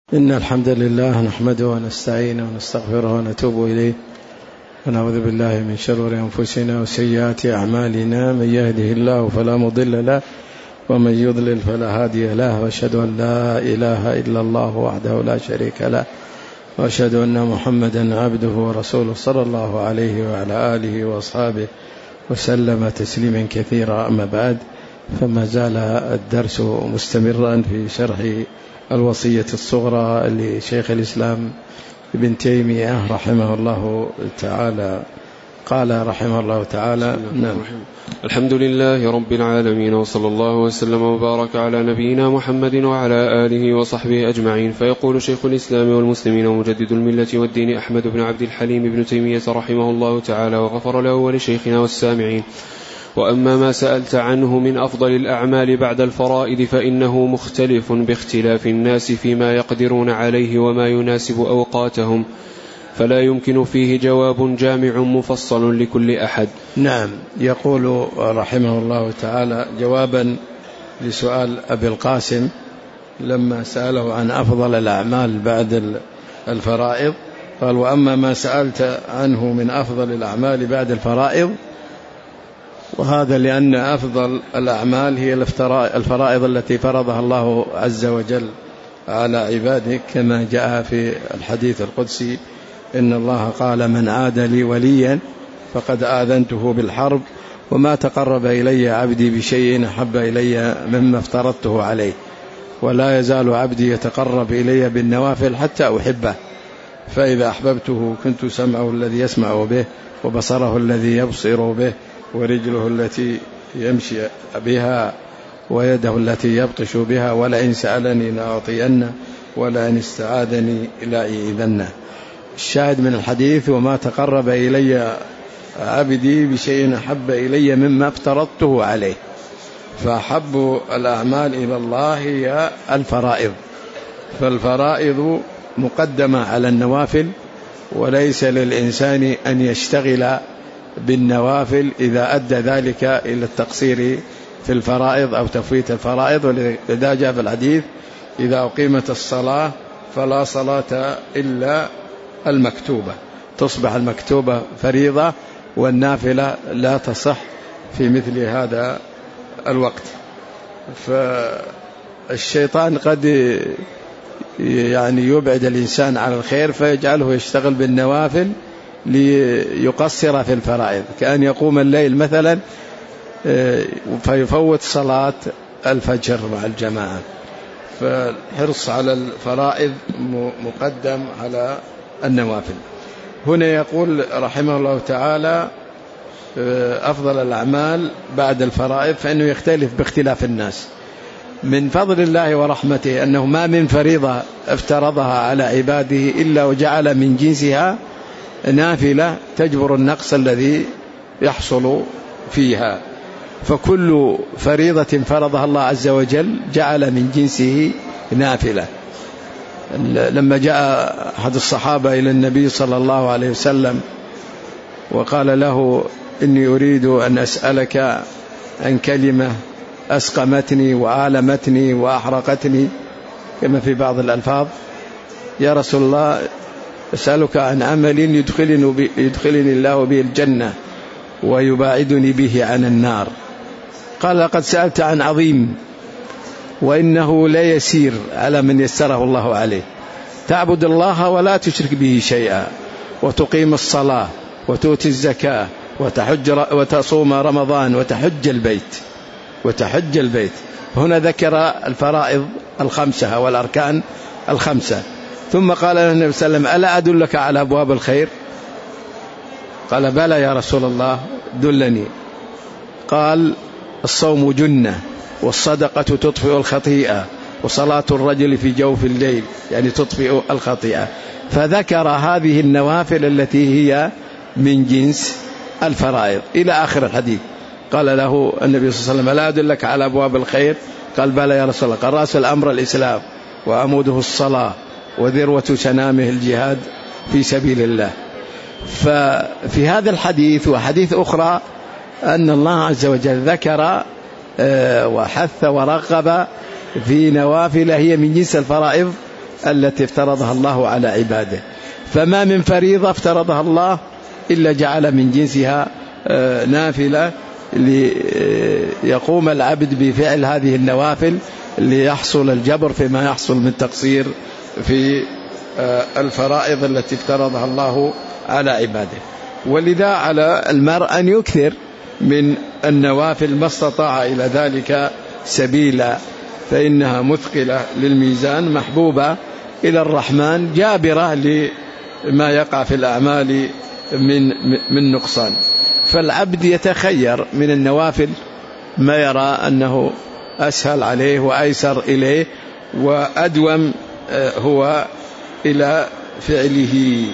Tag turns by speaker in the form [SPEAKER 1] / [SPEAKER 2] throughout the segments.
[SPEAKER 1] إن الحمد لله نحمده ونستعينه ونستغفره ونتوب إليه ونعوذ بالله من شرور أنفسنا وسيئات أعمالنا. من يهده الله فلا مضل له ومن يضلل فلا هادي له، وأشهد أن لا إله إلا الله وحده لا شريك له، وأشهد أن محمدا عبده ورسوله صلى الله عليه وعلى آله وأصحابه وسلم تسليما كثيرا. أما بعد، فما زال الدرس مستمرا في شرح الوصية الصغرى لشيخ الإسلام ابن تيمية رحمه الله تعالى. قال رحمه الله تعالى: نعم.
[SPEAKER 2] الحمد لله رب العالمين، وصلى الله وسلم وبارك على نبينا محمد وعلى آله وصحبه أجمعين. فيقول شيخ الإسلام والمسلمين ومجدد الملة والدين أحمد بن عبد الحليم بن تيمية رحمه الله تعالى وغفر له ولشيخنا والسامعين: وأما ما سألت عنه من أفضل الأعمال بعد الفرائض فإنه مختلف باختلاف الناس فيما يقدرون عليه وما يناسب أوقاتهم، فلا يمكن فيه جواب جامع مفصل لكل أحد.
[SPEAKER 1] نعم. يقول رحمه الله تعالى جوابا لسؤال أبي القاسم لما سأله عن أفضل الأعمال بعد الفرائض، قال: وأما ما سألت عنه من أفضل الأعمال بعد الفرائض، وهذا لأن أفضل الأعمال هي الفرائض التي فرضها الله عز وجل على عباده، كما جاء في الحديث القدسي: إن الله قال: من عاد لي وليا فقد آذنته بالحرب، وما تقرب إلي عبدي بشيء أحب إلي مما افترضته عليه، ولا يزال عبدي يتقرب إلي بالنوافل حتى أحبه، فإذا أحببته كنت سمعه الذي يسمع به، وبصره الذي يبصر به، ورجله التي يمشي بها، ويده التي يبطش بها، ولئن سألني لأعطينه، ولئن استعاذني لأعيذنه. الشاهد من الحديث: وما تقرب إلي عبدي بشيء أحب إلي مما افترضته عليه. فأحب الأعمال إلى الله هي الفرائض، فالفرائض مقدمة على النوافل، وليس للإنسان أن يشتغل بالنوافل إذا أدى ذلك إلى التقصير في الفرائض أو تفويت الفرائض. ولذا جاء في الحديث: إذا أقيمت الصلاة فلا صلاة إلا المكتوبة، تصبح المكتوبة فريضة والنافلة لا تصح في مثل هذا الوقت. فالشيطان قد يبعد الإنسان عن الخير فيجعله يشتغل بالنوافل ليقصر في الفرائض، كأن يقوم الليل مثلا فيفوت صلاة الفجر مع الجماعة. فالحرص على الفرائض مقدم على النوافل. هنا يقول رحمه الله تعالى: أفضل الأعمال بعد الفرائض فإنه يختلف باختلاف الناس. من فضل الله ورحمته أنه ما من فريضة افترضها على عباده إلا وجعل من جنسها نافلة تجبر النقص الذي يحصل فيها، فكل فريضة فرضها الله عز وجل جعل من جنسه نافلة. لما جاء أحد الصحابة إلى النبي صلى الله عليه وسلم وقال له: إني أريد أن أسألك عن كلمة أسقمتني وآلمتني وأحرقتني، كما في بعض الألفاظ: يا رسول الله، أسألك عن عمل يدخلني الله به الجنة ويباعدني به عن النار. قال: لقد سألت عن عظيم، وإنه لا يسير على من يسره الله عليه: تعبد الله ولا تشرك به شيئا، وتقيم الصلاة، وتؤتي الزكاة، وتصوم رمضان، وتحج البيت. هنا ذكر الفرائض الخمسة والأركان الخمسة، ثم قال له النبي صلى الله عليه وسلم: ألا أدلك على أبواب الخير؟ قال: بلى يا رسول الله، دلني. قال: الصوم جنة، والصدقة تطفئ الخطيئة، وصلاة الرجل في جوف الليل تطفئ الخطيئة. فذكر هذه النوافل التي هي من جنس الفرائض إلى آخر الحديث. قال له النبي صلى الله عليه وسلم: ألا أدلك على أبواب الخير؟ قال: بلى يا رسول الله. قال: رأس الأمر الإسلام، وعموده الصلاة، وذروة سنامه الجهاد في سبيل الله. ففي هذا الحديث وحديث أخرى أن الله عز وجل ذكر وحث ورغب في نوافل هي من جنس الفرائض التي افترضها الله على عباده. فما من فريضة افترضها الله إلا جعل من جنسها نافلة ليقوم العبد بفعل هذه النوافل ليحصل الجبر فيما يحصل من تقصير في الفرائض التي افترضها الله على عباده. ولذا على المرء أن يكثر من النوافل ما استطاع إلى ذلك سبيلا، فإنها مثقلة للميزان محبوبة إلى الرحمن جابرة لما يقع في الأعمال من نقصان. فالعبد يتخير من النوافل ما يرى أنه أسهل عليه وأيسر إليه وأدوم هو إلى فعله.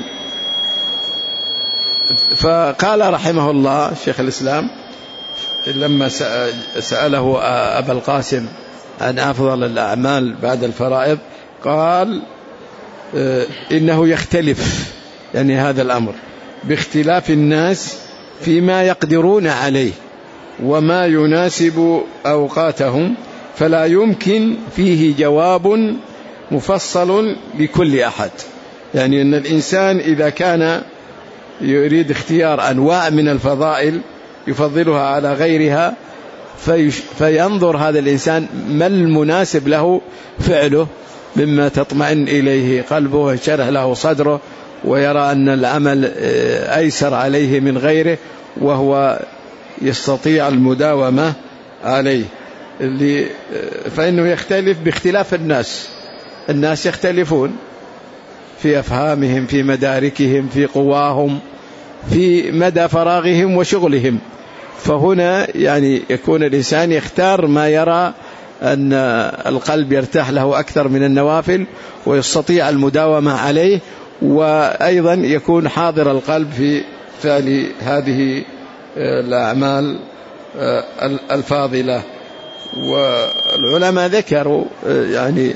[SPEAKER 1] فقال رحمه الله شيخ الإسلام لما سأله أبا القاسم عن أفضل الأعمال بعد الفرائض قال إنه يختلف، يعني هذا الأمر باختلاف الناس فيما يقدرون عليه وما يناسب أوقاتهم، فلا يمكن فيه جواب مفصل لكل أحد. يعني أن الإنسان إذا كان يريد اختيار أنواع من الفضائل يفضلها على غيرها فينظر هذا الإنسان ما المناسب له فعله مما تطمئن إليه قلبه ويشرح له صدره ويرى أن العمل أيسر عليه من غيره وهو يستطيع المداومة عليه. فإنه يختلف باختلاف الناس يختلفون في أفهامهم، في مداركهم، في قواهم، في مدى فراغهم وشغلهم. فهنا يعني يكون الإنسان يختار ما يرى أن القلب يرتاح له أكثر من النوافل ويستطيع المداومة عليه، وأيضا يكون حاضر القلب في فعل هذه الأعمال الفاضلة. والعلماء ذكروا يعني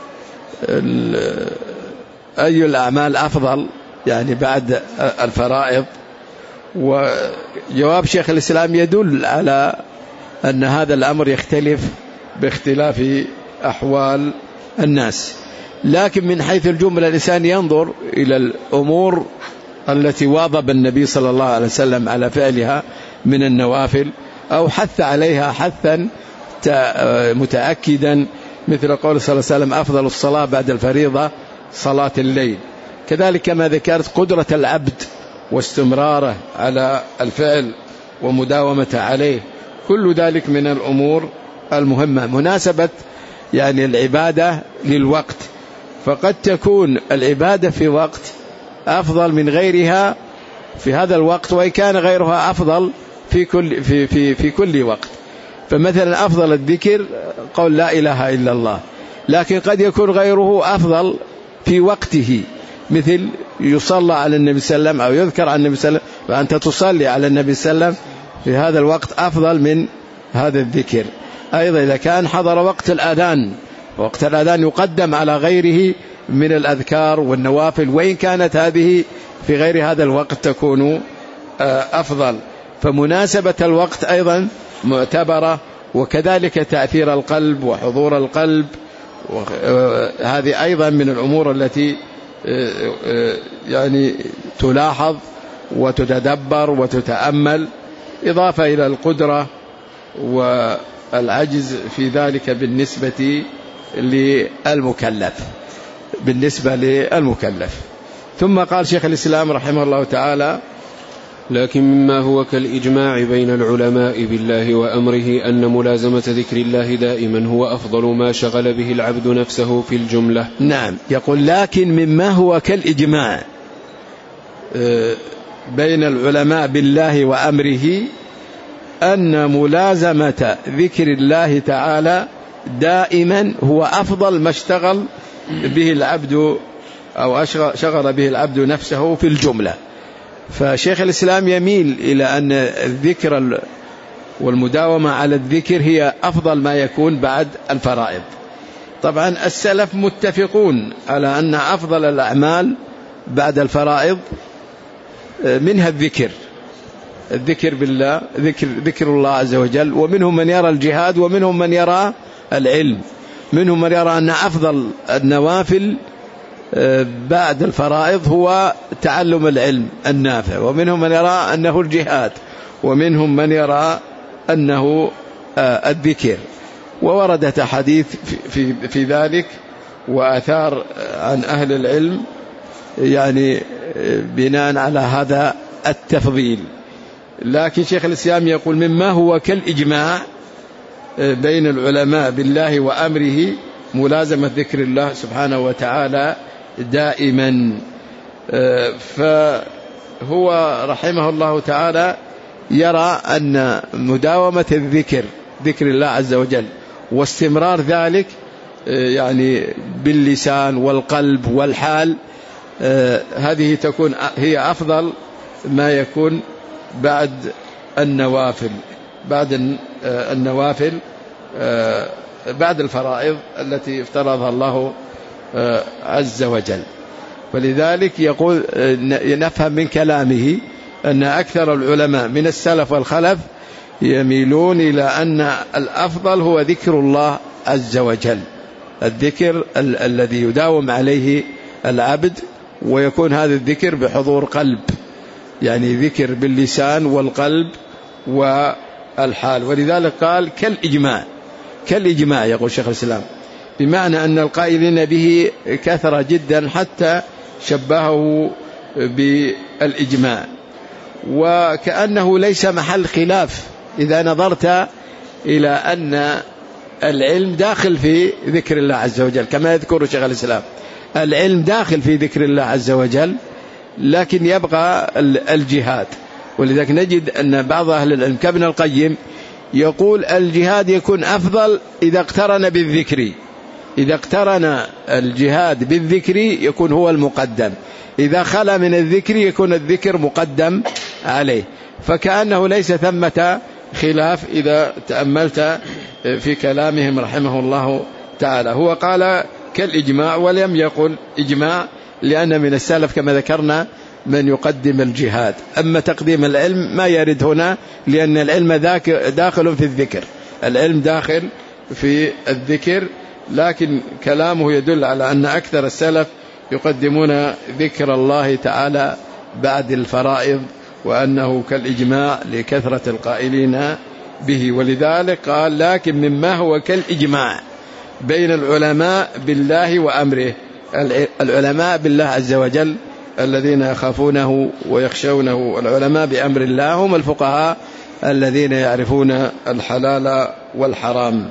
[SPEAKER 1] أي الأعمال أفضل يعني بعد الفرائض، وجواب شيخ الإسلام يدل على أن هذا الأمر يختلف باختلاف أحوال الناس. لكن من حيث الجملة الإنسان ينظر إلى الأمور التي واظب النبي صلى الله عليه وسلم على فعلها من النوافل أو حث عليها حثا متأكدا، مثل قول صلى الله عليه وسلم أفضل الصلاة بعد الفريضة صلاة الليل. كذلك ما ذكرت قدرة العبد واستمراره على الفعل ومداومته عليه، كل ذلك من الأمور المهمة. مناسبة يعني العبادة للوقت، فقد تكون العبادة في وقت أفضل من غيرها في هذا الوقت وإن كان غيرها أفضل في كل وقت. فمثلا أفضل الذكر قول لا إله إلا الله، لكن قد يكون غيره أفضل في وقته، مثل يصلى على النبي صلى الله عليه وسلم أو يذكر عن النبي صلى الله عليه وسلم، وأنت تصلي على النبي صلى الله عليه وسلم في هذا الوقت أفضل من هذا الذكر. أيضا إذا كان حضر وقت الأذان، وقت الأذان يقدم على غيره من الأذكار والنوافل، وإن كانت هذه في غير هذا الوقت تكون أفضل. فمناسبة الوقت أيضا معتبرة، وكذلك تأثير القلب وحضور القلب، هذه أيضا من الأمور التي يعني تلاحظ وتتدبر وتتأمل، إضافة إلى القدرة والعجز في ذلك بالنسبة للمكلف. ثم قال شيخ الإسلام رحمه الله تعالى:
[SPEAKER 2] لكن مما هو كالإجماع بين العلماء بالله وأمره أن ملازمة ذكر الله دائما هو أفضل ما شغل به العبد نفسه في الجملة.
[SPEAKER 1] نعم، يقول لكن مما هو كالإجماع بين العلماء بالله وأمره أن ملازمة ذكر الله تعالى دائما هو أفضل ما اشتغل به العبد أو شغل به العبد نفسه في الجملة. فشيخ الإسلام يميل إلى أن الذكر والمداومة على الذكر هي أفضل ما يكون بعد الفرائض. طبعا السلف متفقون على أن أفضل الأعمال بعد الفرائض منها الذكر بالله، ذكر الله عز وجل. ومنهم من يرى الجهاد، ومنهم من يرى العلم، منهم من يرى أن أفضل النوافل بعد الفرائض هو تعلم العلم النافع، ومنهم من يرى أنه الجهاد، ومنهم من يرى أنه الذكر، ووردت أحاديث في ذلك وآثار عن أهل العلم يعني بناء على هذا التفضيل. لكن شيخ الإسلام يقول مما هو كالإجماع بين العلماء بالله وأمره ملازمة ذكر الله سبحانه وتعالى دائما. فهو رحمه الله تعالى يرى أن مداومة ذكر الله عز وجل واستمرار ذلك يعني باللسان والقلب والحال، هذه تكون هي أفضل ما يكون بعد النوافل، بعد الفرائض التي افترضها الله عز وجل. ولذلك يقول نفهم من كلامه أن أكثر العلماء من السلف والخلف يميلون إلى أن الأفضل هو ذكر الله عز وجل، الذكر الذي يداوم عليه العبد، ويكون هذا الذكر بحضور قلب، يعني ذكر باللسان والقلب والحال. ولذلك قال كالإجماع يقول شيخ الإسلام، بمعنى أن القائلين به كثرة جدا حتى شبهه بالإجماع، وكأنه ليس محل خلاف إذا نظرت إلى أن العلم داخل في ذكر الله عز وجل، كما يذكر شيخ الإسلام العلم داخل في ذكر الله عز وجل، لكن يبقى الجهاد. ولذلك نجد أن بعض أهل العلم كابن القيم يقول الجهاد يكون أفضل إذا اقترن بالذكر، إذا اقترن الجهاد بالذكر يكون هو المقدم، إذا خلا من الذكر يكون الذكر مقدم عليه. فكأنه ليس ثمة خلاف إذا تأملت في كلامهم رحمه الله تعالى. هو قال كالإجماع ولم يقل إجماع، لأن من السلف كما ذكرنا من يقدم الجهاد. أما تقديم العلم ما يرد هنا، لأن العلم داخل في الذكر، العلم داخل في الذكر، لكن كلامه يدل على أن أكثر السلف يقدمون ذكر الله تعالى بعد الفرائض، وأنه كالإجماع لكثرة القائلين به. ولذلك قال لكن مما هو كالإجماع بين العلماء بالله وأمره، العلماء بالله عز وجل الذين يخافونه ويخشونه، العلماء بأمر الله هم الفقهاء الذين يعرفون الحلال والحرام.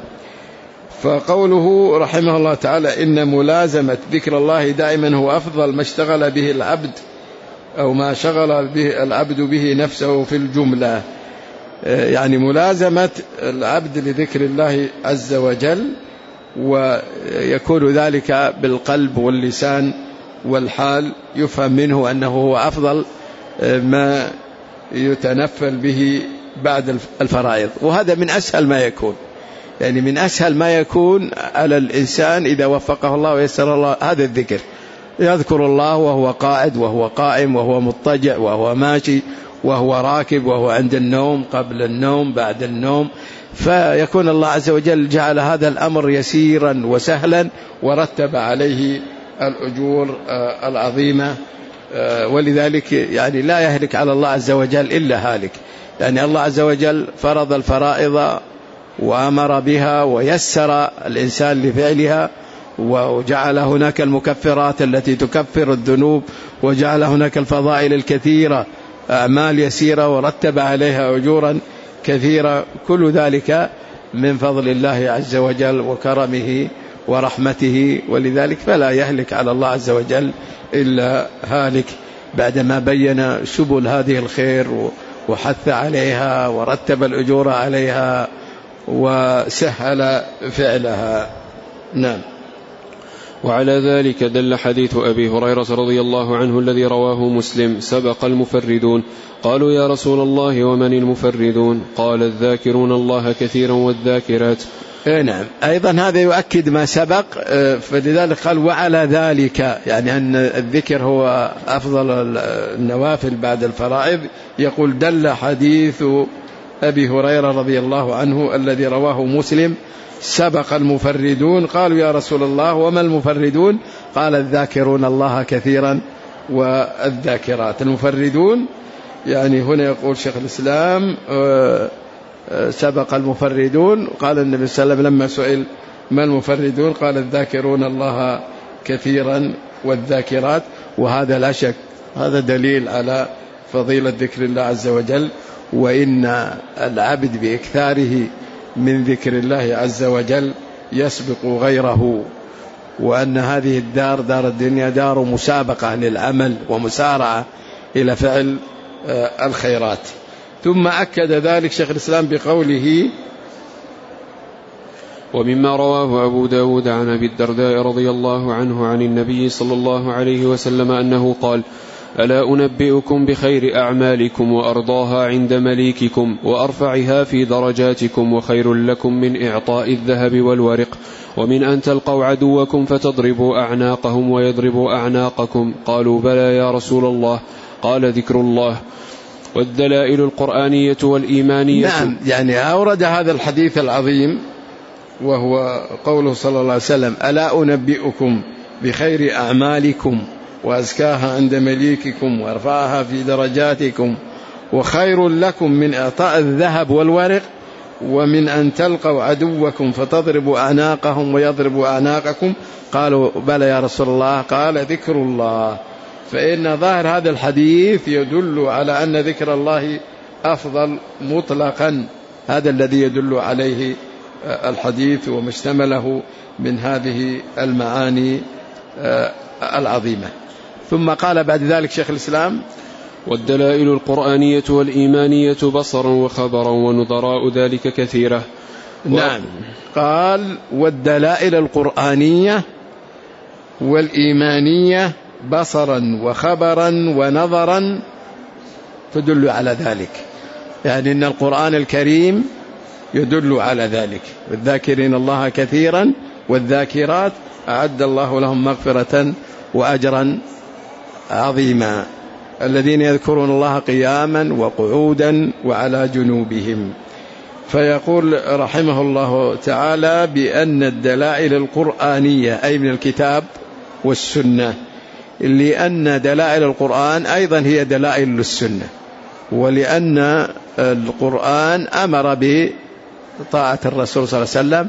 [SPEAKER 1] فقوله رحمه الله تعالى إن ملازمة ذكر الله دائما هو أفضل ما اشتغل به العبد أو ما شغل به العبد به نفسه في الجملة، يعني ملازمة العبد لذكر الله عز وجل، ويكون ذلك بالقلب واللسان والحال، يفهم منه أنه هو أفضل ما يتنفل به بعد الفرائض. وهذا من أسهل ما يكون، يعني من أسهل ما يكون على الإنسان إذا وفقه الله ويسر الله هذا الذكر، يذكر الله وهو قاعد وهو قائم وهو مضطجع وهو ماشي وهو راكب وهو عند النوم قبل النوم بعد النوم، فيكون الله عز وجل جعل هذا الأمر يسيرا وسهلا ورتب عليه الأجور العظيمة. ولذلك يعني لا يهلك على الله عز وجل إلا هالك، يعني الله عز وجل فرض الفرائض وأمر بها ويسر الإنسان لفعلها، وجعل هناك المكفرات التي تكفر الذنوب، وجعل هناك الفضائل الكثيرة أعمال يسيرة ورتب عليها أجورا كثيرة، كل ذلك من فضل الله عز وجل وكرمه ورحمته. ولذلك فلا يهلك على الله عز وجل إلا هالك، بعدما بين سبل هذه الخير وحث عليها ورتب الأجور عليها وسهل فعلها. نعم.
[SPEAKER 2] وعلى ذلك دل حديث أبي هريرة رضي الله عنه الذي رواه مسلم: سبق المفردون. قالوا يا رسول الله ومن المفردون؟ قال الذاكرون الله كثيرا والذاكرات.
[SPEAKER 1] نعم، أيضا هذا يؤكد ما سبق، فلذلك قال وعلى ذلك، يعني أن الذكر هو أفضل النوافل بعد الفرائض. يقول دل حديث أبي هريرة رضي الله عنه الذي رواه مسلم: سبق المفردون. قالوا: يا رسول الله وما المفردون؟ قال: الذاكرون الله كثيرا والذاكرات. المفردون يعني هنا يقول شيخ الإسلام سبق المفردون. قال النبي صلى الله عليه وسلم لما سئل: ما المفردون؟ قال: الذاكرون الله كثيرا والذاكرات. وهذا لا شك هذا دليل على فضيلة ذكر الله عز وجل، وإن العبد بإكثاره من ذكر الله عز وجل يسبق غيره، وأن هذه الدار دار الدنيا دار مسابقة للعمل ومسارعة إلى فعل الخيرات. ثم أكد ذلك شيخ الإسلام بقوله:
[SPEAKER 2] ومما رواه أبو داود عن أبي الدرداء رضي الله عنه عن النبي صلى الله عليه وسلم أنه قال: ألا أنبئكم بخير أعمالكم وأرضاها عند مليككم وأرفعها في درجاتكم وخير لكم من إعطاء الذهب والورق ومن أن تلقوا عدوكم فتضربوا أعناقهم ويضربوا أعناقكم؟ قالوا: بلى يا رسول الله. قال: ذكر الله والدلائل القرآنية والإيمانية.
[SPEAKER 1] نعم، يعني أورد هذا الحديث العظيم وهو قوله صلى الله عليه وسلم: ألا أنبئكم بخير أعمالكم وأزكاها عند مليككم وأرفعها في درجاتكم وخير لكم من إعطاء الذهب والورق ومن أن تلقوا عدوكم فتضربوا أعناقهم ويضربوا أعناقكم؟ قالوا: بلى يا رسول الله. قال: ذكر الله. فإن ظاهر هذا الحديث يدل على أن ذكر الله أفضل مطلقا، هذا الذي يدل عليه الحديث وما اشتمله من هذه المعاني العظيمة. ثم قال بعد ذلك شيخ الإسلام:
[SPEAKER 2] والدلائل القرآنية والإيمانية بصرا وخبرا ونظراء ذلك كثيرة.
[SPEAKER 1] نعم، قال: والدلائل القرآنية والإيمانية بصرا وخبرا ونظرا تدل على ذلك، يعني أن القرآن الكريم يدل على ذلك. والذاكرين الله كثيرا والذاكرات أعد الله لهم مغفرة وأجرا عظيما، الذين يذكرون الله قياما وقعودا وعلى جنوبهم. فيقول رحمه الله تعالى بأن الدلائل القرآنية أي من الكتاب والسنة، لأن دلائل القرآن أيضا هي دلائل للسنة، ولأن القرآن أمر بطاعة الرسول صلى الله عليه وسلم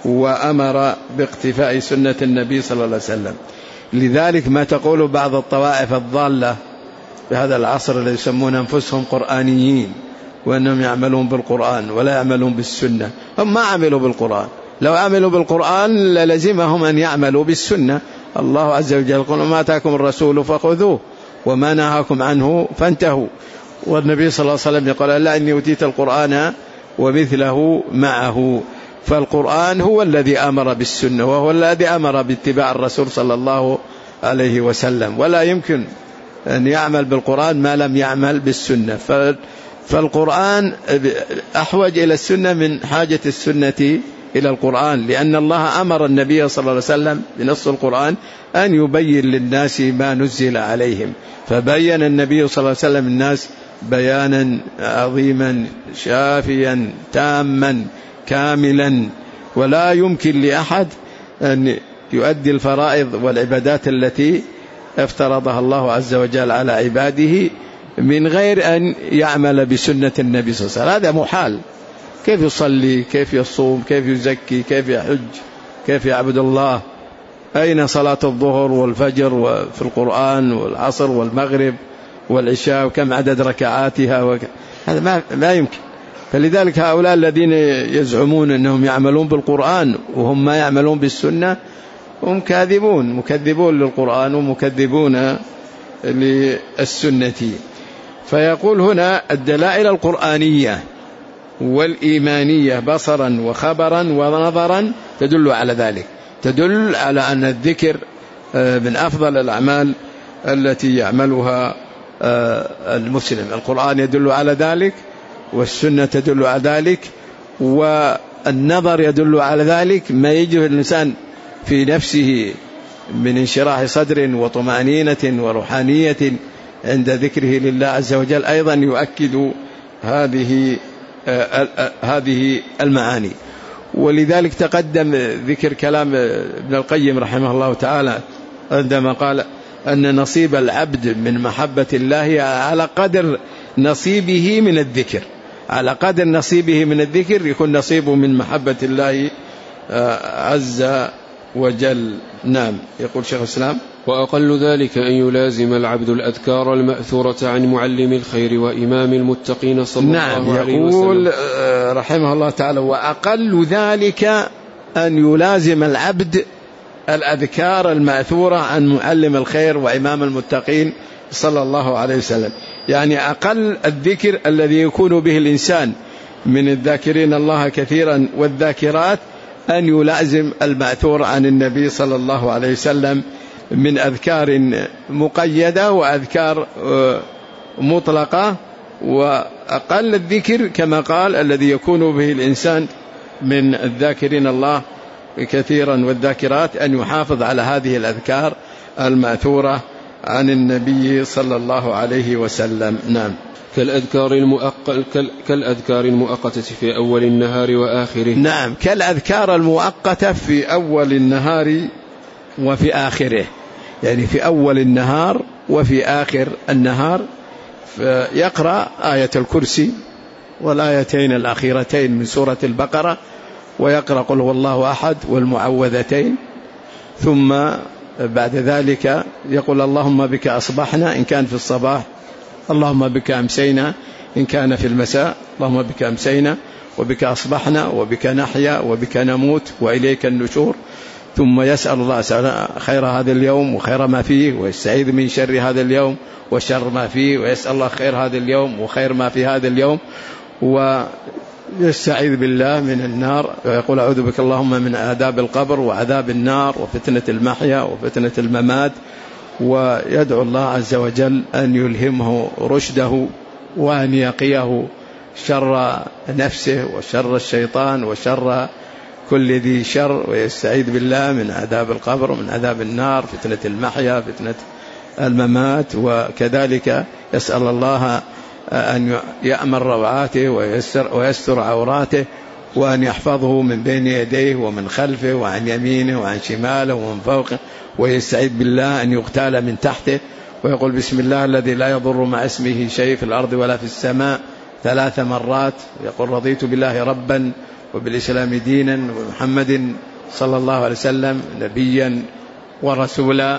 [SPEAKER 1] وأمر باقتفاء سنة النبي صلى الله عليه وسلم. لذلك ما تقول بعض الطوائف الضالة بهذا العصر الذي يسمون أنفسهم قرآنيين وأنهم يعملون بالقرآن ولا يعملون بالسنة، هم ما عملوا بالقرآن. لو عملوا بالقرآن للزمهم أن يعملوا بالسنة. الله عز وجل يقول: ما آتاكم الرسول فخذوه وما نهاكم عنه فانتهوا. والنبي صلى الله عليه وسلم يقول: ألا إني أوتيت القرآن ومثله معه. فالقرآن هو الذي أمر بالسنة، وهو الذي أمر باتباع الرسول صلى الله عليه وسلم، ولا يمكن أن يعمل بالقرآن ما لم يعمل بالسنة. فالقرآن أحوج إلى السنة من حاجة السنة إلى القرآن، لأن الله أمر النبي صلى الله عليه وسلم بنص القرآن أن يبين للناس ما نزل عليهم، فبين النبي صلى الله عليه وسلم الناس بيانا عظيما شافيا تاما كاملا، ولا يمكن لأحد أن يؤدي الفرائض والعبادات التي افترضها الله عز وجل على عباده من غير أن يعمل بسنة النبي صلى الله عليه وسلم. هذا محال. كيف يصلي؟ كيف يصوم؟ كيف يزكي؟ كيف يحج؟ كيف يعبد الله؟ أين صلاة الظهر والفجر في القرآن والعصر والمغرب والعشاء وكم عدد ركعاتها؟ هذا ما يمكن. فلذلك هؤلاء الذين يزعمون أنهم يعملون بالقرآن وهم ما يعملون بالسنة هم كاذبون، مكذبون للقرآن ومكذبون للسنة. فيقول هنا: الدلائل القرآنية والإيمانية بصرا وخبرا ونظرا تدل على ذلك، تدل على أن الذكر من أفضل الأعمال التي يعملها المسلم. القرآن يدل على ذلك، والسنة تدل على ذلك، والنظر يدل على ذلك. ما يجد الإنسان في نفسه من انشراح صدر وطمأنينة وروحانية عند ذكره لله عز وجل أيضا يؤكد هذه هذه المعاني. ولذلك تقدم ذكر كلام ابن القيم رحمه الله تعالى عندما قال أن نصيب العبد من محبة الله على قدر نصيبه من الذكر، على قدر نصيبه من الذكر يكون نصيبه من محبة الله عز وجل. نعم. يقول شيخ الإسلام:
[SPEAKER 2] وأقل ذلك أن يلازم العبد الأذكار المأثورة عن معلم الخير وإمام المتقين صلى الله عليه وسلم.
[SPEAKER 1] نعم. يقول رحمه الله تعالى: وأقل ذلك أن يلازم العبد الأذكار المأثورة عن معلم الخير وإمام المتقين صلى الله عليه وسلم. يعني أقل الذكر الذي يكون به الإنسان من الذاكرين الله كثيرا والذاكرات أن يلازم المأثور عن النبي صلى الله عليه وسلم من أذكار مقيدة وأذكار مطلقة. وأقل الذكر كما قال الذي يكون به الإنسان من الذاكرين الله كثيرا والذاكرات أن يحافظ على هذه الأذكار المأثورة عن النبي صلى الله عليه وسلم. نعم.
[SPEAKER 2] كالأذكار المؤقتة في أول النهار وآخره.
[SPEAKER 1] نعم، كالأذكار المؤقتة في أول النهار وفي آخره، يعني في أول النهار وفي آخر النهار يقرأ آية الكرسي والآيتين الأخيرتين من سورة البقرة، ويقرأ قل هو الله أحد والمعوذتين، ثم بعد ذلك يقول اللهم بك أصبحنا إن كان في الصباح، اللهم بك أمسينا إن كان في المساء، اللهم بك أمسينا وبك أصبحنا وبك نحيا وبك نموت وإليك النشور. ثم يسأل الله خير هذا اليوم وخير ما فيه، ويستعيذ من شر هذا اليوم وشر ما فيه، ويسأل الله خير هذا اليوم وخير ما في هذا اليوم، ويستعيذ بالله من النار، ويقول أعوذ بك اللهم من عذاب القبر وعذاب النار وفتنة المحيا وفتنة الممات، ويدعو الله عز وجل أن يلهمه رشده وأن يقيه شر نفسه وشر الشيطان وشر كل ذي شر، ويستعيذ بالله من عذاب القبر ومن عذاب النار، فتنة المحيا، فتنة الممات. وكذلك يسأل الله أن يأمن روعاته ويستر عوراته، وأن يحفظه من بين يديه ومن خلفه وعن يمينه وعن شماله ومن فوقه، ويستعيذ بالله أن يغتال من تحته، ويقول بسم الله الذي لا يضر مع اسمه شيء في الأرض ولا في السماء 3 مرات، يقول رضيت بالله ربا وبالإسلام دينا ومحمد صلى الله عليه وسلم نبيا ورسولا.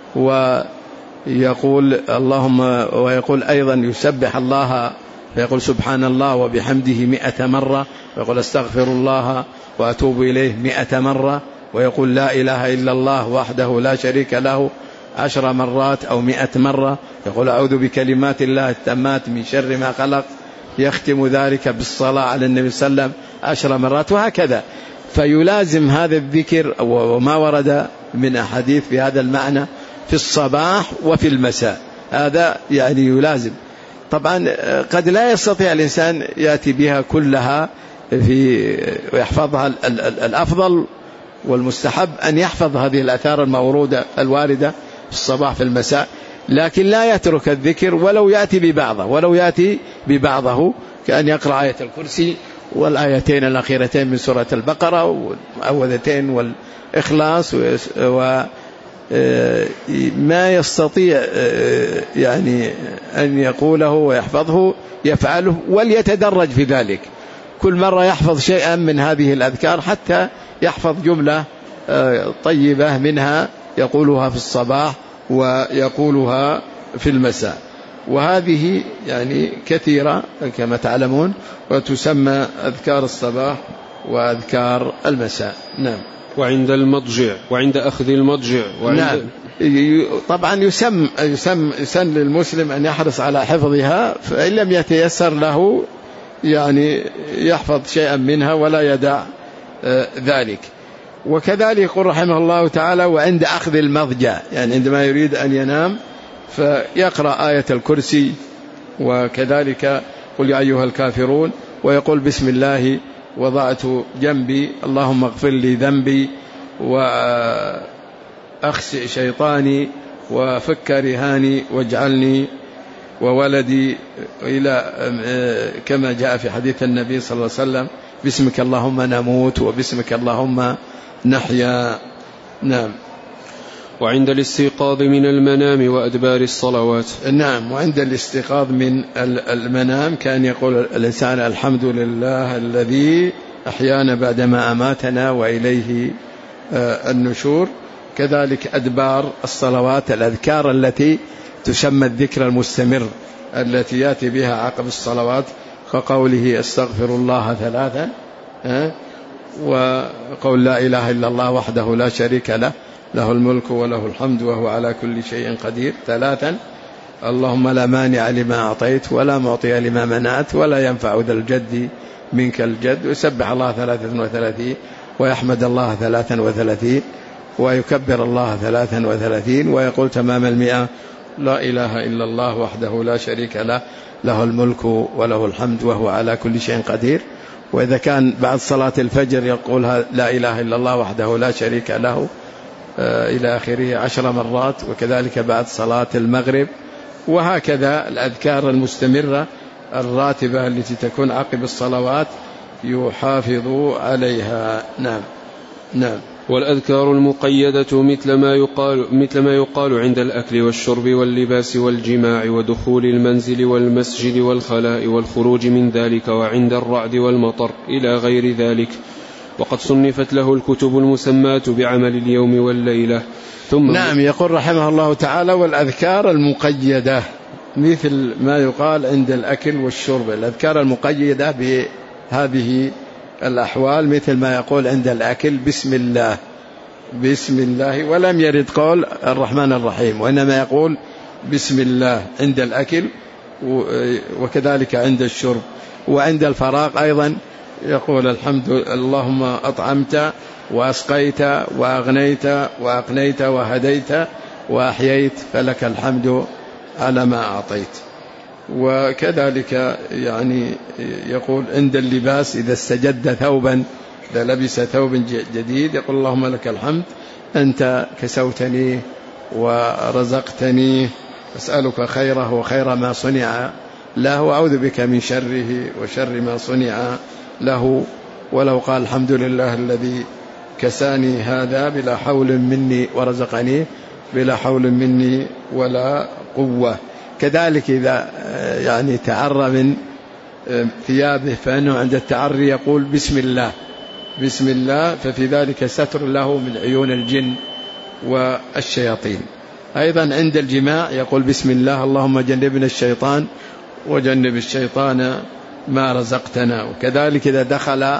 [SPEAKER 1] ويقول اللهم، ويقول أيضا يسبح الله فيقول سبحان الله وبحمده 100 مرة، ويقول استغفر الله وأتوب إليه 100 مرة، ويقول لا إله إلا الله وحده لا شريك له 10 مرات أو 100 مرة، يقول أعوذ بكلمات الله التامات من شر ما خلق، يختم ذلك بالصلاة على النبي صلى الله عليه وسلم 10 مرات، وهكذا. فيلازم هذا الذكر وما ورد من أحاديث في هذا المعنى في الصباح وفي المساء، هذا يعني يلازم. طبعا قد لا يستطيع الإنسان يأتي بها كلها ويحفظها. الأفضل والمستحب أن يحفظ هذه الآثار الموردة الواردة في الصباح في المساء، لكن لا يترك الذكر ولو يأتي ببعضه كأن يقرأ آية الكرسي والآيتين الأخيرتين من سورة البقرة والمعوذتين والإخلاص، ما يستطيع يعني أن يقوله ويحفظه يفعله، وليتدرج في ذلك، كل مرة يحفظ شيئا من هذه الأذكار حتى يحفظ جملة طيبة منها يقولها في الصباح ويقولها في المساء. وهذه يعني كثيرة كما تعلمون، وتسمى أذكار الصباح وأذكار المساء. نعم.
[SPEAKER 2] وعند المضجع وعند أخذ المضجع
[SPEAKER 1] نعم. طبعا يسن للمسلم أن يحرص على حفظها، فإن لم يتيسر له يعني يحفظ شيئا منها ولا يدع ذلك. وكذلك يقول رحمه الله تعالى وعند أخذ المضجع، يعني عندما يريد أن ينام فيقرأ آية الكرسي، وكذلك قل يا أيها الكافرون، ويقول بسم الله وضعت جنبي، اللهم اغفر لي ذنبي وأخسئ شيطاني وفك رهاني واجعلني وولدي، إلى كما جاء في حديث النبي صلى الله عليه وسلم: باسمك اللهم نموت وباسمك اللهم نحيا. نعم.
[SPEAKER 2] وعند الاستيقاظ من المنام وأدبار الصلوات.
[SPEAKER 1] نعم. وعند الاستيقاظ من المنام كان يقول الإنسان: الحمد لله الذي أحيانا بعدما أماتنا وإليه النشور. كذلك أدبار الصلوات الأذكار التي تسمى الذكر المستمر التي يأتي بها عقب الصلوات، كقوله: استغفر الله 3، وقول: لا إله إلا الله وحده لا شريك له، له الملك وله الحمد وهو على كل شيء قدير 3، اللهم لا مانع لما أعطيت ولا معطي لما منعت ولا ينفع ذا الجد منك الجد، ويسبح الله 33 ويحمد الله 33 ويكبر الله 33 ويقول تمام 100: لا إله إلا الله وحده لا شريك له، له الملك وله الحمد وهو على كل شيء قدير. وإذا كان بعد صلاة الفجر يقول: لا إله إلا الله وحده لا شريك له إلى آخره 10 مرات، وكذلك بعد صلاة المغرب. وهكذا الأذكار المستمرة الراتبة التي تكون عقب الصلوات يحافظ عليها. نعم. نعم.
[SPEAKER 2] والأذكار المقيدة مثل ما يقال عند الأكل والشرب واللباس والجماع ودخول المنزل والمسجد والخلاء والخروج من ذلك وعند الرعد والمطر إلى غير ذلك. وقد صنفت له الكتب المسماة بعمل اليوم والليلة. ثم
[SPEAKER 1] نعم. يقول رحمه الله تعالى: والأذكار المقيدة مثل ما يقال عند الأكل والشرب، الأذكار المقيدة بهذه الأحوال مثل ما يقول عند الأكل: بسم الله بسم الله، ولم يرد قول الرحمن الرحيم، وإنما يقول بسم الله عند الأكل، وكذلك عند الشرب. وعند الفراغ أيضا يقول: الحمد اللهم أطعمت وأسقيت وأغنيت وأقنيت وهديت وأحييت، فلك الحمد على ما أعطيت. وكذلك يعني يقول عند اللباس: إذا استجد ثوبا، إذا لبس ثوب جديد يقول: اللهم لك الحمد، أنت كسوتني ورزقتني، أسألك خيره وخير ما صنع له، وأعوذ بك من شره وشر ما صنع له. ولو قال: الحمد لله الذي كساني هذا بلا حول مني ورزقني بلا حول مني ولا قوة. كذلك إذا يعني تعرى من ثيابه فإنه عند التعري يقول: بسم الله بسم الله، ففي ذلك ستر له من عيون الجن والشياطين. أيضا عند الجماع يقول: بسم الله اللهم جنبنا الشيطان وجنب الشيطان ما رزقتنا. وكذلك إذا دخل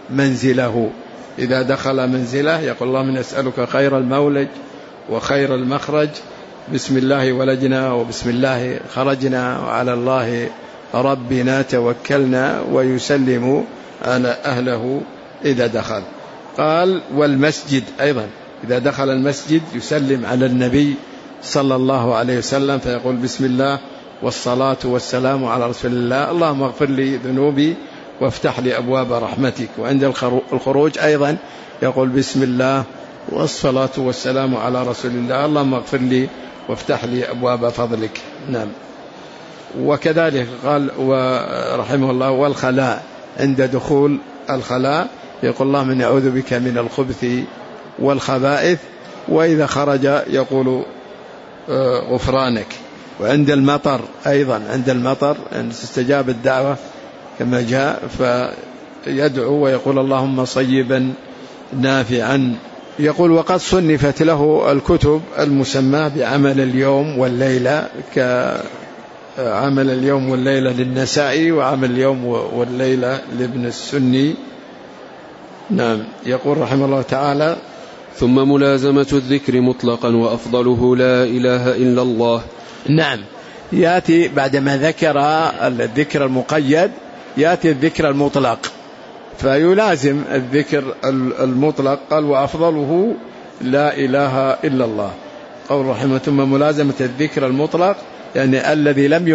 [SPEAKER 1] منزله يقول: اللهم نسألك خير المولج وخير المخرج، بسم الله ولجنا وبسم الله خرجنا وعلى الله ربنا توكلنا، ويسلم على أهله إذا دخل. قال: والمسجد أيضا إذا دخل المسجد يسلم على النبي صلى الله عليه وسلم فيقول: بسم الله والصلاة والسلام على رسول الله، اللهم اغفر لي ذنوبي وافتح لي أبواب رحمتك. وعند الخروج أيضا يقول: بسم الله والصلاة والسلام على رسول الله، اللهم اغفر لي وافتح لي أبواب فضلك. نعم. وكذلك قال ورحمه الله: والخلاء عند دخول الخلاء يقول: اللهم إني أعوذ بك من الخبث والخبائث، وإذا خرج يقول: غفرانك. وعند المطر أيضا، عند المطر أن تستجاب الدعوة كما جاء فيدعو ويقول: اللهم صيبا نافعا. يقول: وقد صنفت له الكتب المسمى بعمل اليوم والليلة، كعمل اليوم والليلة للنسائي، وعمل اليوم والليلة لابن السني. نعم. يقول رحمه الله تعالى:
[SPEAKER 2] ثم ملازمة الذكر مطلقا وأفضله لا إله إلا الله.
[SPEAKER 1] نعم. يأتي بعدما ذكر الذكر المقيد يأتي الذكر المطلق، فيلازم الذكر المطلق. قال: وأفضله لا إله إلا الله. قول رحمه: ثم ملازمة الذكر المطلق، يعني الذي لم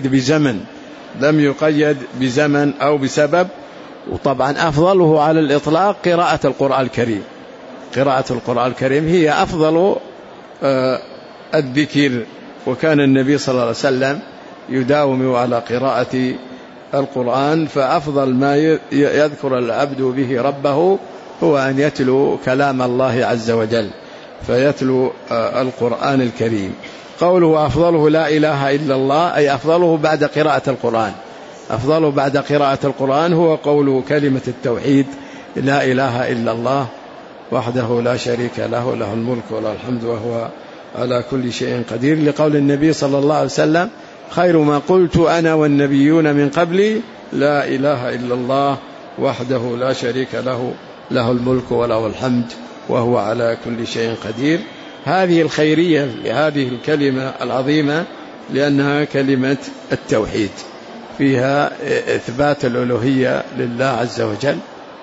[SPEAKER 1] يقيد بزمن أو بسبب. وطبعا أفضله على الإطلاق قراءة القرآن الكريم. قراءة القرآن الكريم هي أفضل الذكر. وكان النبي صلى الله عليه وسلم يداوم على قراءة القرآن. فأفضل ما يذكر العبد به ربه هو أن يتلو كلام الله عز وجل، فيتلو القرآن الكريم. قوله أفضله لا إله إلا الله أي أفضله بعد قراءة القرآن. أفضله بعد قراءة القرآن هو قوله كلمة التوحيد لا إله إلا الله وحده لا شريك له، له الملك وله الحمد وهو على كل شيء قدير، لقول النبي صلى الله عليه وسلم خير ما قلت أنا والنبيون من قبلي لا إله إلا الله وحده لا شريك له، له الملك وله الحمد وهو على كل شيء قدير. هذه الخيرية لهذه الكلمة العظيمة لأنها كلمة التوحيد، فيها إثبات الألوهية لله عز وجل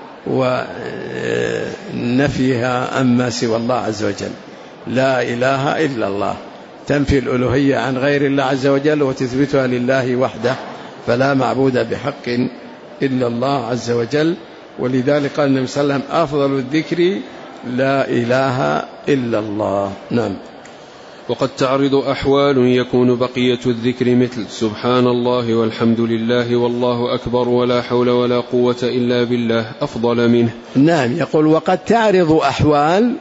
[SPEAKER 1] ونفيها أما سوى الله عز وجل. لا إله إلا الله تنفي الألوهية عن غير الله عز وجل وتثبتها لله وحده، فلا معبود بحق إلا الله عز وجل. ولذلك قال النبي صلى الله عليه وسلم أفضل الذكر لا إله إلا الله. نعم.
[SPEAKER 2] وقد تعرض أحوال يكون بقية الذكر مثل سبحان الله والحمد لله والله أكبر ولا حول ولا قوة إلا بالله أفضل منه.
[SPEAKER 1] نعم. يقول وقد تعرض أحوال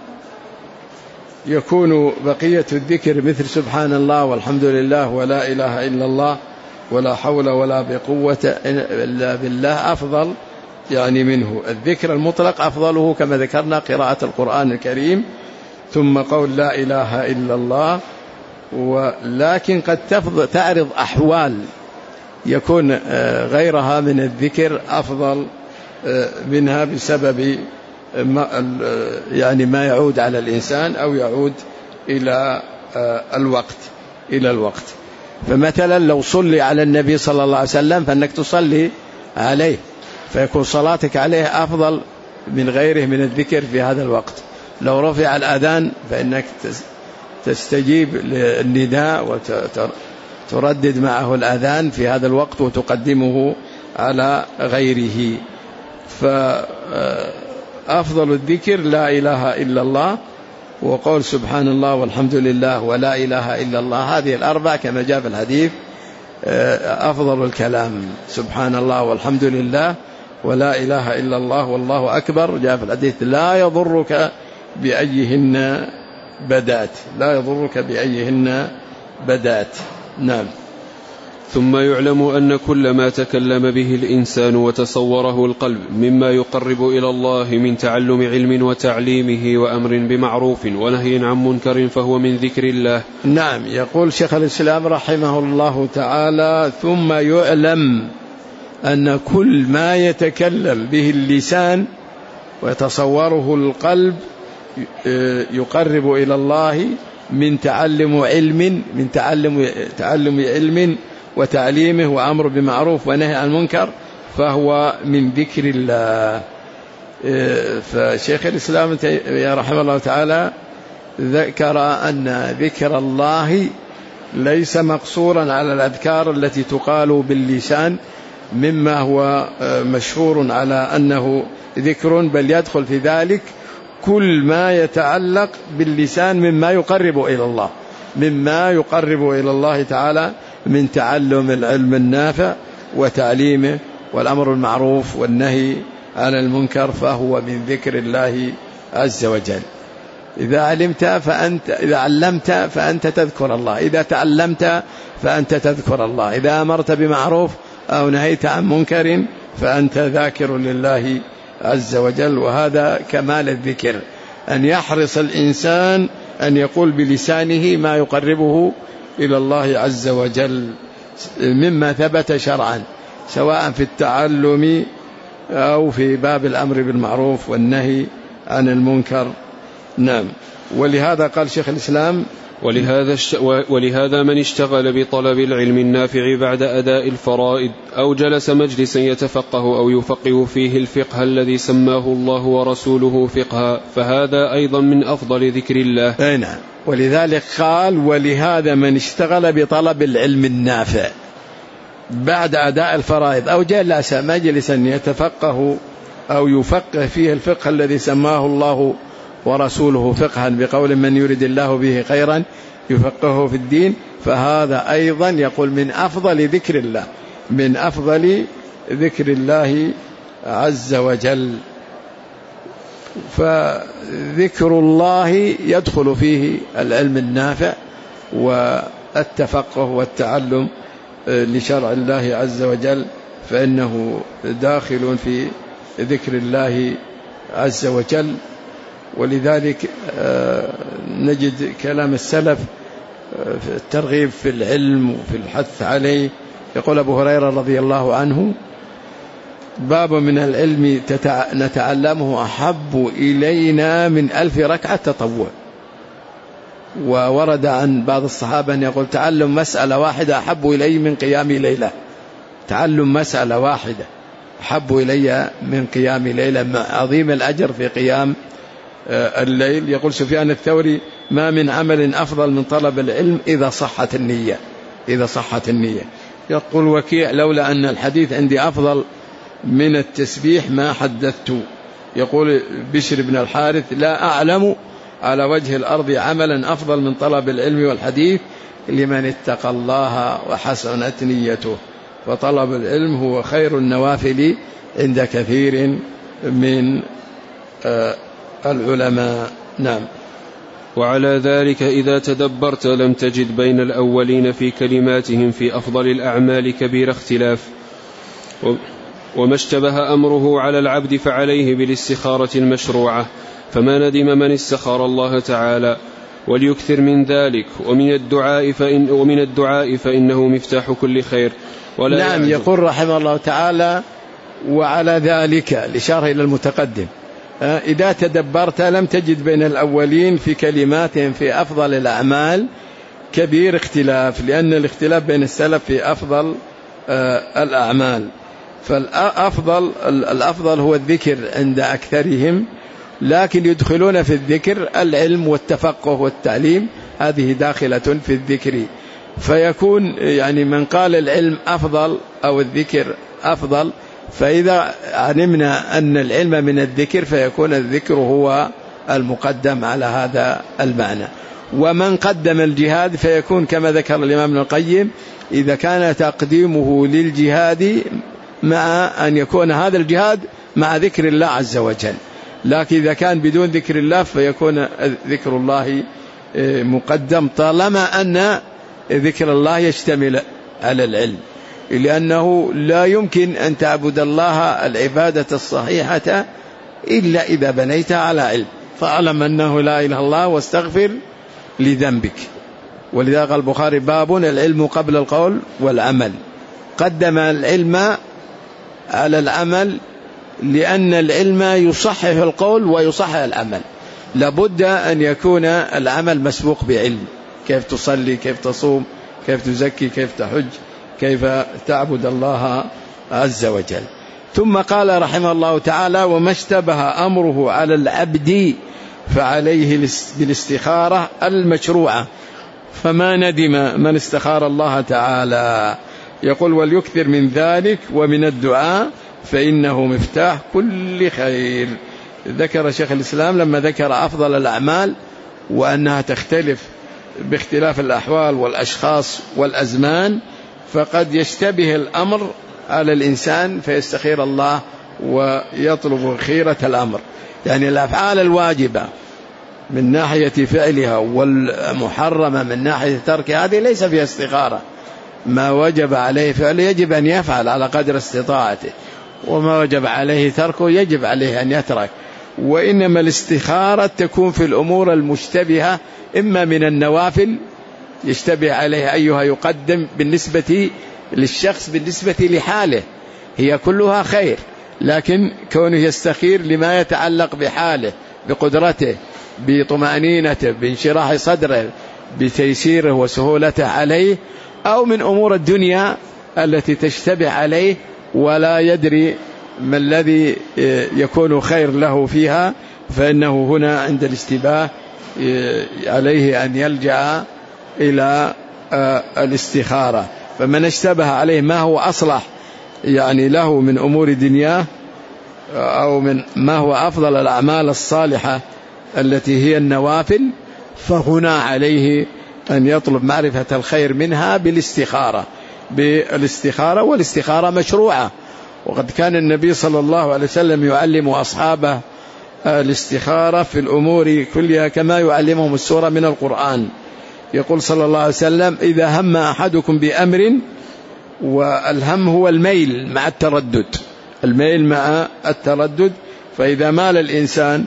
[SPEAKER 1] يكون بقية الذكر مثل سبحان الله والحمد لله ولا إله إلا الله ولا حول ولا قوة إلا بالله أفضل يعني منه. الذكر المطلق أفضله كما ذكرنا قراءة القرآن الكريم، ثم قول لا إله إلا الله. ولكن قد تعرض أحوال يكون غيرها من الذكر أفضل منها بسبب ما يعود على الإنسان أو يعود إلى الوقت. فمثلا لو صلي على النبي صلى الله عليه وسلم فإنك تصلي عليه، فيكون صلاتك عليه أفضل من غيره من الذكر في هذا الوقت. لو رفع الأذان فإنك تستجيب للنداء وتردد معه الأذان في هذا الوقت وتقدمه على غيره. فأفضل الذكر لا إله إلا الله، وقول سبحان الله والحمد لله ولا إله إلا الله، هذه الأربع كما جاء في الحديث أفضل الكلام. سبحان الله والحمد لله ولا إله إلا الله والله أكبر جاء في الحديث لا يضرك بأيهن بدات، لا يضرك بأيهن بدات. نعم.
[SPEAKER 2] ثم يعلم أن كل ما تكلم به الإنسان وتصوره القلب مما يقرب إلى الله من تعلم علم وتعليمه وأمر بمعروف ونهي عن منكر فهو من ذكر الله.
[SPEAKER 1] نعم. يقول شيخ الإسلام رحمه الله تعالى ثم يعلم أن كل ما يتكلم به اللسان ويتصوره القلب يقرب إلى الله من تعلم علم وتعليمه وأمر بمعروف ونهي عن المنكر فهو من ذكر الله. فشيخ الإسلام رحمه الله تعالى ذكر أن ذكر الله ليس مقصورا على الأذكار التي تقال باللسان مما هو مشهور على أنه ذكر، بل يدخل في ذلك كل ما يتعلق باللسان مما يقرب إلى الله تعالى من تعلم العلم النافع وتعليمه والأمر بالمعروف والنهي عن المنكر فهو من ذكر الله عز وجل. إذا علمت فأنت تذكر الله، إذا تعلمت فأنت تذكر الله، إذا أمرت بمعروف أو نهيت عن منكر فأنت ذاكر لله عز وجل. وهذا كمال الذكر، أن يحرص الإنسان أن يقول بلسانه ما يقربه إلى الله عز وجل مما ثبت شرعا، سواء في التعلم أو في باب الأمر بالمعروف والنهي عن المنكر. نعم. ولهذا قال شيخ الإسلام
[SPEAKER 2] ولهذا من اشتغل بطلب العلم النافع بعد أداء الفرائض أو جلس مجلسا يتفقه أو يفقه فيه الفقه الذي سماه الله ورسوله فقها فهذا أيضا من أفضل ذكر الله.
[SPEAKER 1] نعم. ولذلك قال ولهذا من اشتغل بطلب العلم النافع بعد أداء الفرائض أو جلس مجلسا يتفقه أو يفقه فيه الفقه الذي سماه الله ورسوله فقها بقول من يريد الله به خيرا يفقهه في الدين فهذا أيضا يقول من أفضل ذكر الله، من أفضل ذكر الله عز وجل. فذكر الله يدخل فيه العلم النافع والتفقه والتعلم لشرع الله عز وجل، فإنه داخل في ذكر الله عز وجل. ولذلك نجد كلام السلف في الترغيب في العلم وفي الحث عليه. يقول أبو هريرة رضي الله عنه: باب من العلم نتعلمه أحب إلينا من 1000 ركعة تطوع. وورد عن بعض الصحابة أن يقول: تعلم مسألة واحدة أحب إلي من قيام ليلة. تعلم مسألة واحدة أحب إلي من قيام ليلة، مع عظيم الأجر في قيام الليل. يقول سفيان الثوري: ما من عمل أفضل من طلب العلم إذا صحت النية، إذا صحت النية. يقول وكيع: لولا أن الحديث عندي أفضل من التسبيح ما حدثت. يقول بشر بن الحارث: لا أعلم على وجه الأرض عملا أفضل من طلب العلم والحديث لمن اتقى الله وحسنت نيته. فطلب العلم هو خير النوافل عند كثير من العلماء. نعم.
[SPEAKER 2] وعلى ذلك إذا تدبرت لم تجد بين الأولين في كلماتهم في أفضل الأعمال كبير اختلاف، وما اشتبه أمره على العبد فعليه بالاستخارة المشروعة، فما ندم من استخار الله تعالى. وليكثر من ذلك ومن الدعاء فإنه مفتاح كل خير.
[SPEAKER 1] نعم. يقول رحمه الله تعالى: وعلى ذلك، الإشارة إلى المتقدم، إذا تدبرت لم تجد بين الأولين في كلماتهم في أفضل الأعمال كبير اختلاف، لأن الاختلاف بين السلف في أفضل الأعمال. فالأفضل هو الذكر عند أكثرهم، لكن يدخلون في الذكر العلم والتفقه والتعليم، هذه داخلة في الذكر. فيكون يعني من قال العلم أفضل أو الذكر أفضل، فإذا علمنا أن العلم من الذكر فيكون الذكر هو المقدم على هذا المعنى. ومن قدم الجهاد فيكون كما ذكر الإمام ابن القيم: إذا كان تقديمه للجهاد مع أن يكون هذا الجهاد مع ذكر الله عز وجل، لكن إذا كان بدون ذكر الله فيكون ذكر الله مقدم، طالما أن ذكر الله يشتمل على العلم، لأنه لا يمكن أن تعبد الله العبادة الصحيحة إلا إذا بنيت على علم. فاعلم أنه لا إله إلا الله واستغفر لذنبك. ولذا قال البخاري: باب العلم قبل القول والعمل. قدم العلم على العمل لأن العلم يصحح القول ويصحح العمل. لابد أن يكون العمل مسبوق بعلم، كيف تصلي، كيف تصوم، كيف تزكي، كيف تحج، كيف تعبد الله عز وجل. ثم قال رحمه الله تعالى: وما اشتبه أمره على العبد فعليه بالاستخارة المشروعة، فما ندم من استخار الله تعالى. يقول: وليكثر من ذلك ومن الدعاء فإنه مفتاح كل خير. ذكر شيخ الإسلام لما ذكر أفضل الأعمال وأنها تختلف باختلاف الأحوال والأشخاص والأزمان، فقد يشتبه الأمر على الإنسان فيستخير الله ويطلب خيرة الأمر. يعني الأفعال الواجبة من ناحية فعلها والمحرمة من ناحية تركها هذه ليس فيها استخارة. ما وجب عليه فعله يجب أن يفعل على قدر استطاعته، وما وجب عليه تركه يجب عليه أن يترك. وإنما الاستخارة تكون في الأمور المشتبهة، إما من النوافل يشتبه عليه أيها يقدم بالنسبة للشخص بالنسبة لحاله، هي كلها خير، لكن كونه يستخير لما يتعلق بحاله، بقدرته، بطمأنينته، بانشراح صدره، بتيسيره وسهولته عليه، أو من أمور الدنيا التي تشتبه عليه ولا يدري ما الذي يكون خير له فيها، فإنه هنا عند الاشتباه عليه أن يلجأ إلى الاستخارة. فمن اشتبه عليه ما هو أصلح يعني له من أمور دنياه، أو من ما هو أفضل الأعمال الصالحة التي هي النوافل، فهنا عليه أن يطلب معرفة الخير منها بالاستخارة، والاستخارة مشروعة، وقد كان النبي صلى الله عليه وسلم يعلم أصحابه الاستخارة في الأمور كلها كما يعلمهم السورة من القرآن. يقول صلى الله عليه وسلم: إذا هم أحدكم بأمر، والهم هو الميل مع التردد، الميل مع التردد، فإذا مال الإنسان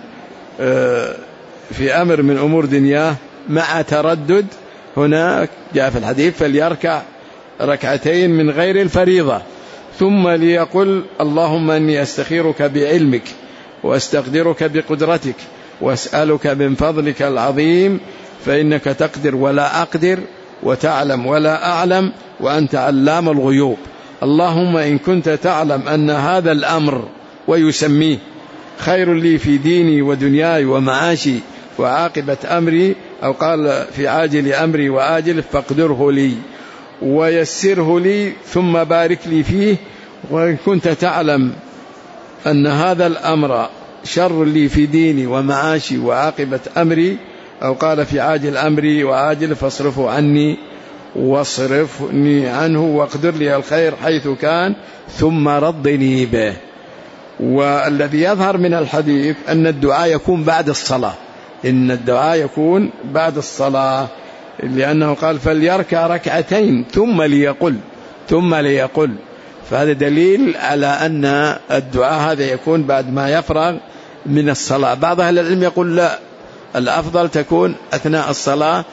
[SPEAKER 1] في أمر من أمور دنياه مع تردد، هنا جاء في الحديث: فليركع ركعتين من غير الفريضة، ثم ليقل: اللهم إني أستخيرك بعلمك وأستقدرك بقدرتك وأسألك من فضلك العظيم، فإنك تقدر ولا أقدر وتعلم ولا أعلم وأنت علام الغيوب. اللهم إن كنت تعلم أن هذا الأمر، ويسميه، خير لي في ديني ودنياي ومعاشي وعاقبة أمري، أو قال في عاجل أمري وآجل، فاقدره لي ويسره لي ثم بارك لي فيه. وإن كنت تعلم أن هذا الأمر شر لي في ديني ومعاشي وعاقبة أمري، أو قال في عاجل أمري وآجل، فاصرفه عني واصرفني عنه واقدر لي الخير حيث كان ثم ردني به. والذي يظهر من الحديث أن الدعاء يكون بعد الصلاة، إن الدعاء يكون بعد الصلاة، لأنه قال: فليركع ركعتين ثم ليقل، فهذا دليل على أن الدعاء هذا يكون بعد ما يفرغ من الصلاة. بعض أهل العلم يقول: لا، الأفضل تكون أثناء الصلاة،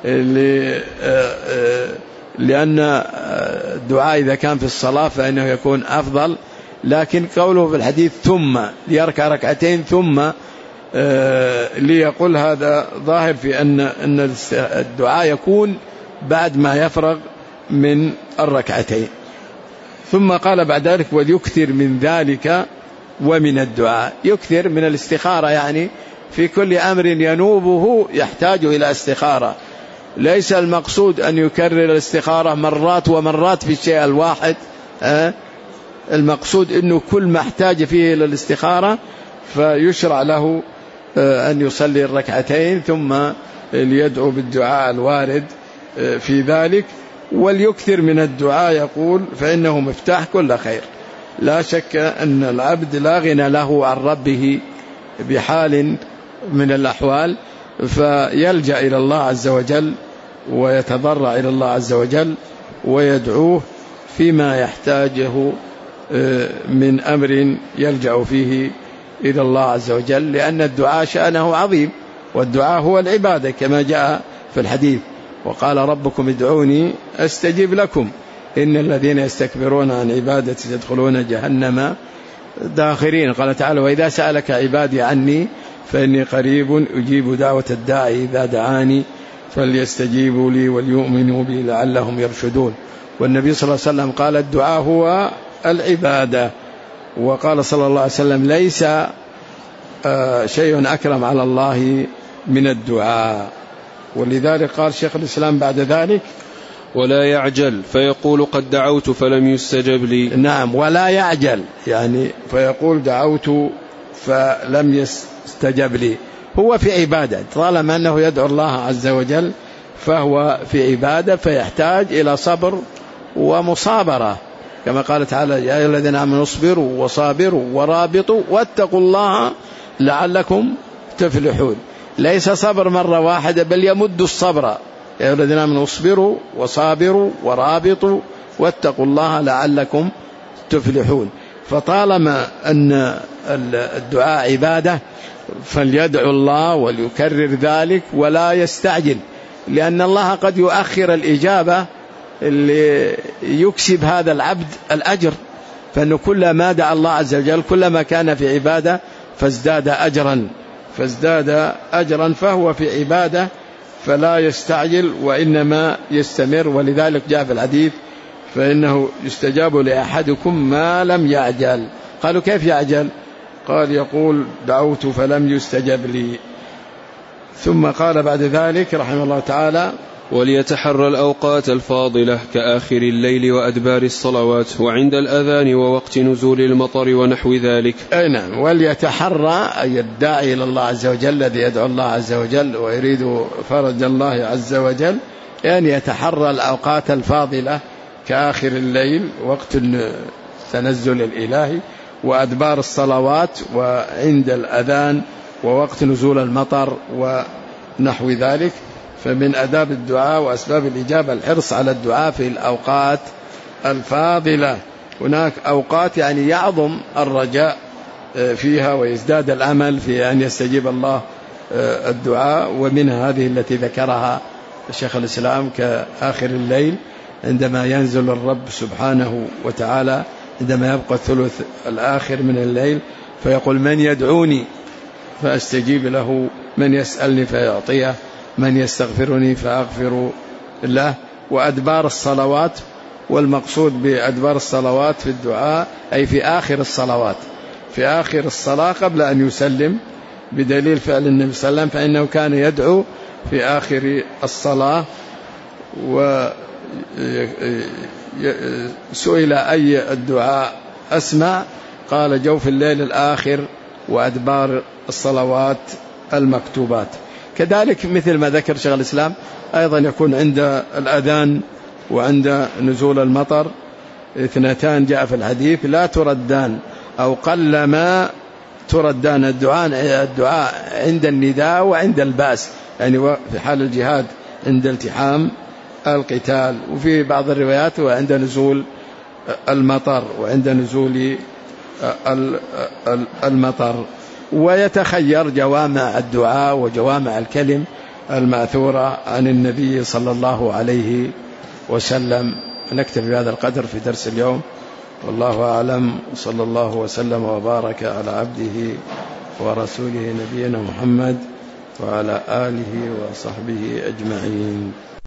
[SPEAKER 1] لأن الدعاء إذا كان في الصلاة فإنه يكون أفضل. لكن قوله في الحديث ثم ليركع ركعتين ثم ليقول، هذا ظاهر في أن الدعاء يكون بعد ما يفرغ من الركعتين. ثم قال بعد ذلك: وليكثر من ذلك ومن الدعاء، يكثر من الاستخارة، يعني في كل أمر ينوبه يحتاج إلى استخارة. ليس المقصود أن يكرر الاستخارة مرات ومرات في الشيء الواحد، المقصود أنه كل ما احتاج فيه إلى الاستخارة فيشرع له أن يصلي الركعتين ثم ليدعو بالدعاء الوارد في ذلك. وليكثر من الدعاء، يقول: فإنه مفتاح كل خير. لا شك أن العبد لا غنى له عن ربه بحال من الأحوال، فيلجأ إلى الله عز وجل ويتضرع إلى الله عز وجل ويدعوه فيما يحتاجه من أمر يلجأ فيه إلى الله عز وجل، لأن الدعاء شأنه عظيم، والدعاء هو العبادة كما جاء في الحديث: وقال ربكم ادعوني أستجب لكم إن الذين يستكبرون عن عبادتي يدخلون جهنم داخرين. قال تعالى: وإذا سألك عبادي عني فإني قريب أجيب دعوة الداعي إذا دعاني فليستجيبوا لي وليؤمنوا بي لعلهم يرشدون. والنبي صلى الله عليه وسلم قال: الدعاء هو العبادة. وقال صلى الله عليه وسلم: ليس شيء أكرم على الله من الدعاء. ولذلك قال شيخ الإسلام بعد ذلك:
[SPEAKER 2] ولا يعجل فيقول قد دعوت فلم يستجب لي.
[SPEAKER 1] نعم، ولا يعجل، يعني فيقول دعوت فلم يستجب لي، هو في عبادة، طالما أنه يدعو الله عز وجل فهو في عبادة، فيحتاج إلى صبر ومصابرة، كما قال تعالى: يا أيها الذين آمنوا اصبروا وصابروا ورابطوا واتقوا الله لعلكم تفلحون. ليس صبر مرة واحدة، بل يمد الصبر. يا أيها الذين آمنوا اصبروا وصابروا ورابطوا واتقوا الله لعلكم تفلحون. فطالما أن الدعاء عبادة فليدعو الله وليكرر ذلك ولا يستعجل، لأن الله قد يؤخر الإجابة اللي يكسب هذا العبد الأجر، فإنه كلما دعا الله عز وجل كلما كان في عبادة فازداد أجرا، فهو في عبادة فلا يستعجل وإنما يستمر. ولذلك جاء في الحديث: فإنه يستجاب لأحدكم ما لم يعجل. قالوا: كيف يعجل؟ قال: يقول دعوت فلم يستجب لي. ثم قال بعد ذلك رحمه الله تعالى:
[SPEAKER 2] وليتحرى الأوقات الفاضلة كآخر الليل وأدبار الصلوات وعند الأذان ووقت نزول المطر ونحو ذلك.
[SPEAKER 1] أي نعم، وليتحرى، أي الداعي إلى الله عز وجل الذي يدعو الله عز وجل ويريد فرج الله عز وجل، يعني يتحرى الأوقات الفاضلة كآخر الليل وقت التنزل الإلهي، وأدبار الصلوات، وعند الأذان، ووقت نزول المطر ونحو ذلك. فمن أداب الدعاء وأسباب الإجابة الحرص على الدعاء في الأوقات الفاضلة. هناك أوقات يعني يعظم الرجاء فيها ويزداد الأمل في أن يستجيب الله الدعاء، ومنها هذه التي ذكرها شيخ الإسلام كآخر الليل عندما ينزل الرب سبحانه وتعالى عندما يبقى الثلث الآخر من الليل فيقول: من يدعوني فأستجيب له، من يسألني فيعطيه، من يستغفرني فأغفر له. وأدبار الصلوات، والمقصود بأدبار الصلوات في الدعاء أي في آخر الصلوات، في آخر الصلاة قبل أن يسلم، بدليل فعل النبي صلى الله عليه وسلم فإنه كان يدعو في آخر الصلاة. وسئل أي الدعاء أسمع، قال: جوف الليل الآخر وأدبار الصلوات المكتوبات. كذلك مثل ما ذكر شيخ الإسلام أيضا يكون عند الأذان وعند نزول المطر، اثنتان جاء في الحديث لا تردان أو قلما تردان، الدعاء عند النداء وعند البأس، يعني في حال الجهاد عند التحام القتال، وفي بعض الروايات وعند نزول المطر وعند نزول المطر. ويتخير جوامع الدعاء وجوامع الكلم المأثورة عن النبي صلى الله عليه وسلم. نكتفي بهذا القدر في درس اليوم، والله أعلم، صلى الله وسلم وبارك على عبده ورسوله نبينا محمد وعلى آله وصحبه أجمعين.